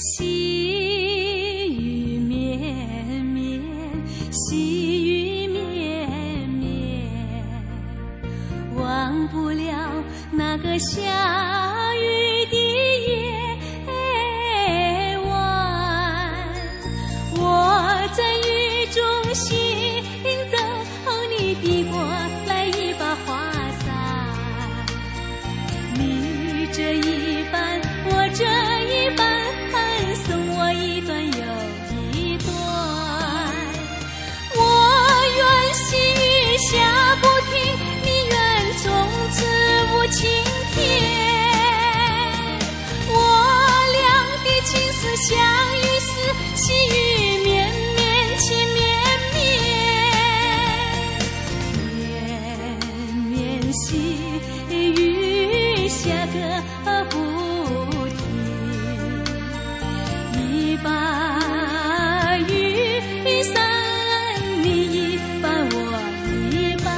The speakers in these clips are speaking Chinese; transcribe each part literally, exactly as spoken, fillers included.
细雨绵绵，细雨绵绵，忘不了那个下雨的夜晚。我在雨中行走，你递过来一把花伞，你这一半，我这一半，送我一段又一段。我愿细雨下不停，你愿从此无晴天。我俩的情丝像雨丝，细雨绵绵，情绵绵，绵绵细雨下个不一把雨伞，你一半，我一半。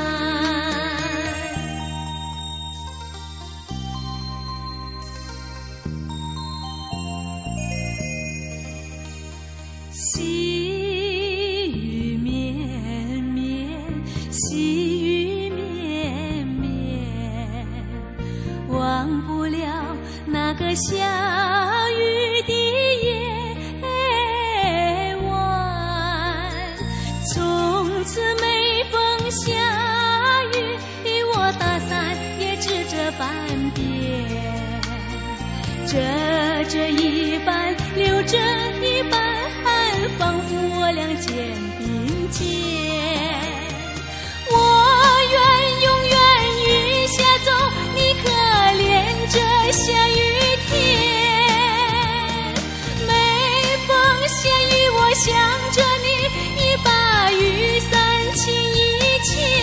细雨绵绵，细雨绵绵，忘不了那个下雨的从此每逢下雨，我打伞也只这半边，遮着一半，留着一半，仿佛我俩肩并肩。我愿永远雨下走，你可怜这下雨天。每逢下雨，我想着你，一把雨伞轻一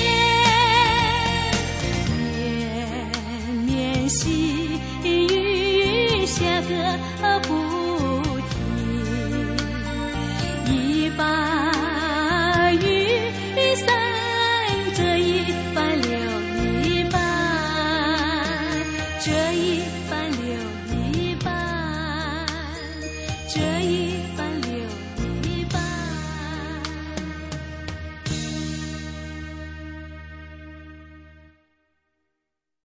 牵，绵绵细雨下个不停，一把雨伞这一半留一半，这一半留